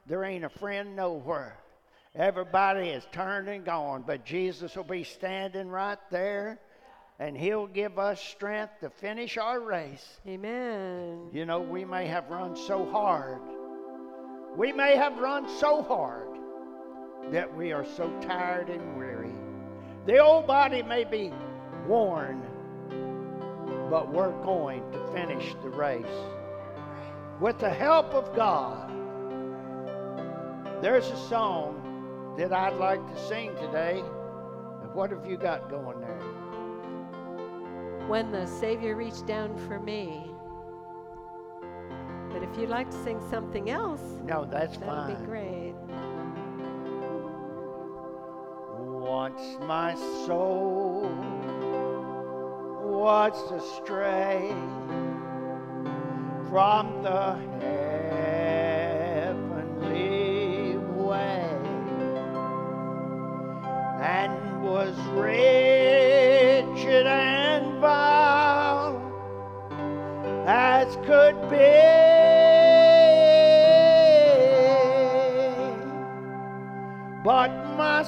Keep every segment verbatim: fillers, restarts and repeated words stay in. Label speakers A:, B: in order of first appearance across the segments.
A: there ain't a friend nowhere. Everybody has turned and gone, but Jesus will be standing right there, and he'll give us strength to finish our race.
B: Amen.
A: You know, we may have run so hard. We may have run so hard that we are so tired and weary. The old body may be worn, but we're going to finish the race. With the help of God, there's a song that I'd like to sing today. What have you got going there?
B: When the Savior reached down for me. But if you'd like to sing something else,
A: no, that's
B: that'll
A: fine.
B: be great.
A: Once my soul was astray from the heavenly way, and was wretched and vile as could be. But my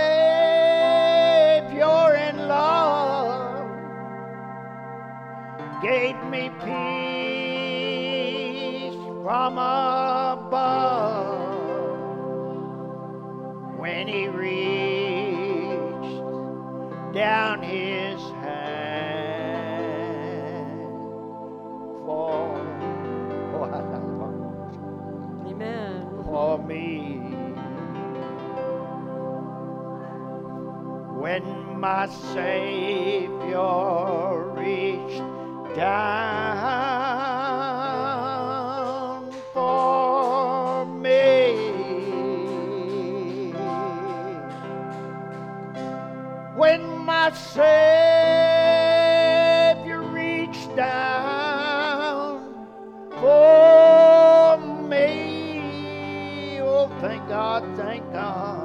A: Savior in love gave me peace from above when he reached down his hand for,
B: Amen.
A: for me. When my Savior reached down for me, when my Savior reached down for me, oh, thank God, thank God.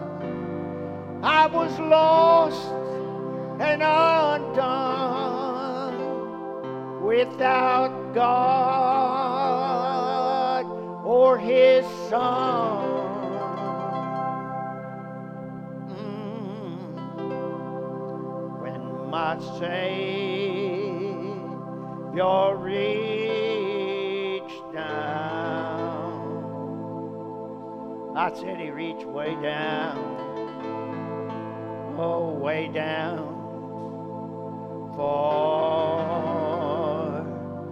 A: I was lost and undone, without God or his Son. Mm. When my Savior reached down, I said he reached way down. Oh, way down for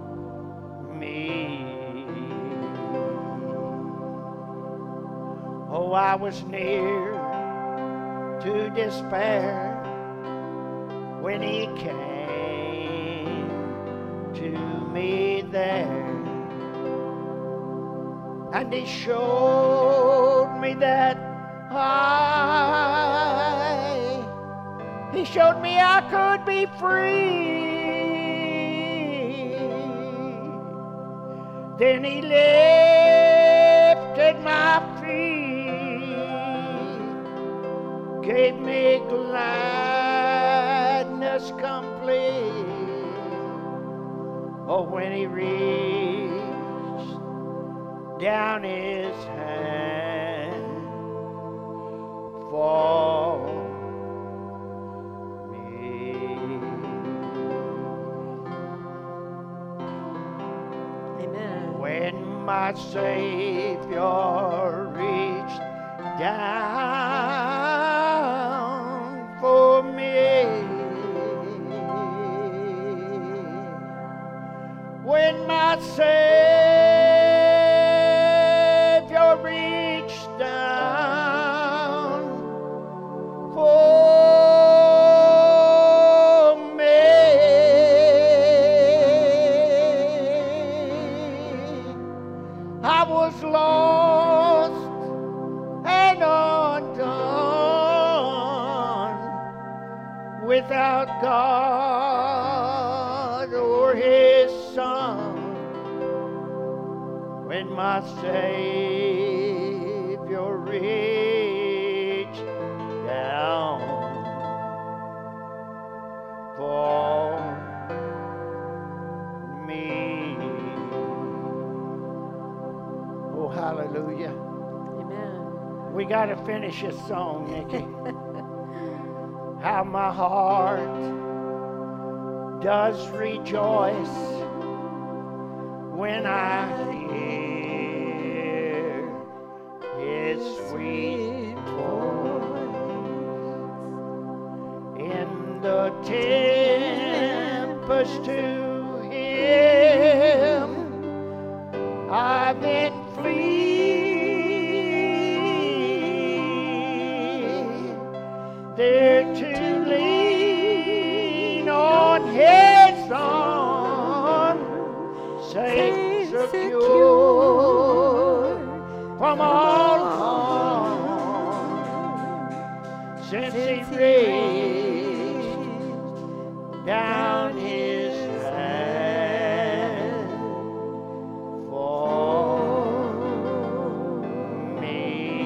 A: me. Oh, I was near to despair when he came to me there, and he showed me that I He showed me I could be free. Then he lifted my feet, gave me gladness complete. Oh, when he reached down his hand for my Savior reached down for me. When my Savior reached down for me, I was lost and undone, without God or his Son. When my Savior reached down for me. Oh, hallelujah.
B: Amen.
A: We got to finish this song, Nikki. How my heart does rejoice when I hear His sweet voice in the tempest to Him. I then flee there to lean on His arm, safe, secure from all harm, since He reached down His hand for me.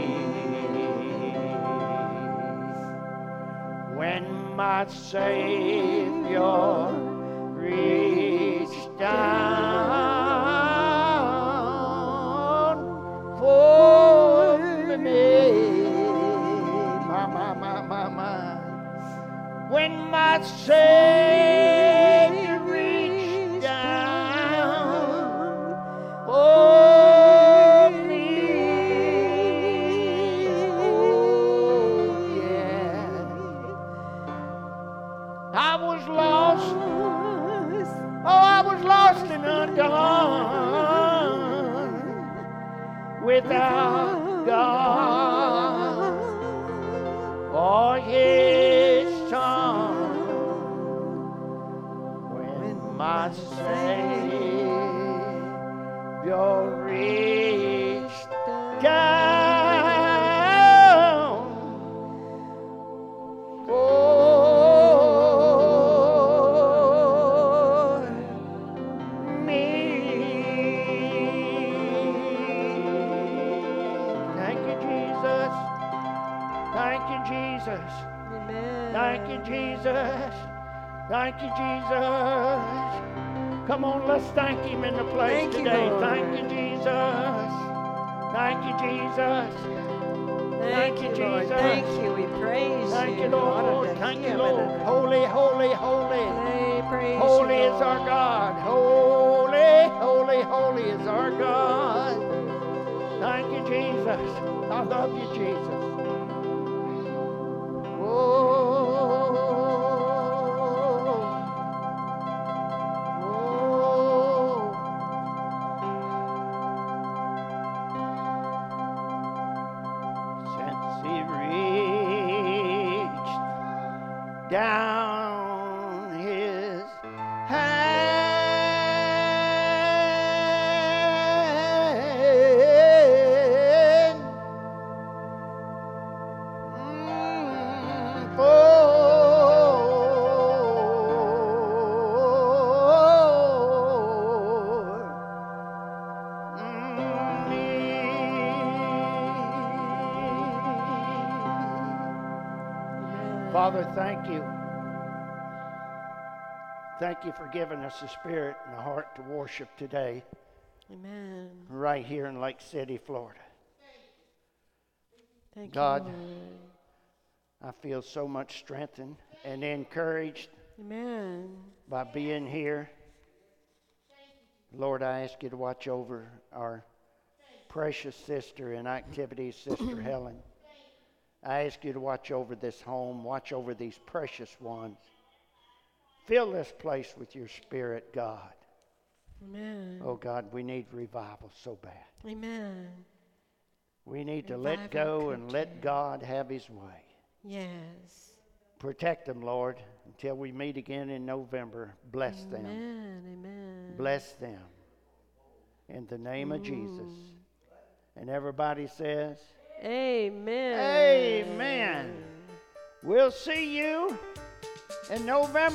A: When my Savior reached down for me, my, my, my, my, my. When my Savior reached down for me, oh yeah. I was lost, oh I was lost and undone, without God or His Son. When my Savior reached down for me. Thank you, Jesus. Thank you, Jesus.
B: Amen.
A: Thank you, Jesus. Thank you, Jesus. Come on, let's thank Him in the place
B: Thank you,
A: today.
B: Lord.
A: Thank you, Jesus. Thank you, Jesus.
B: Thank you, Lord.
A: Jesus.
B: Thank you. We praise
A: Thank
B: you.
A: you, Lord. Thank you, Lord. Holy, holy, holy.
B: Hey, praise
A: Holy
B: you,
A: is our
B: Lord.
A: God. Holy, holy, holy is our God. Thank you, Jesus. I love you, Jesus. Down His hand mm, for me. Father, thank you. Thank you for giving us a spirit and a heart to worship today,
B: Amen.
A: right here in Lake City, Florida.
B: Thank
A: God,
B: you, Lord.
A: I feel so much strengthened and encouraged
B: Amen.
A: by being here. Lord, I ask you to watch over our precious sister in activities, Sister Helen. I ask you to watch over this home, watch over these precious ones. Fill this place with your Spirit, God.
B: Amen.
A: Oh, God, we need revival so bad.
B: Amen.
A: We need to
B: Revive
A: let
B: our
A: go and let
B: country.
A: God have His way.
B: Yes.
A: Protect them, Lord, until we meet again in November. Bless
B: Amen.
A: them.
B: Amen.
A: Bless them. In the name of Jesus.
B: Mm.
A: And everybody says,
B: Amen.
A: Amen. We'll see you in November.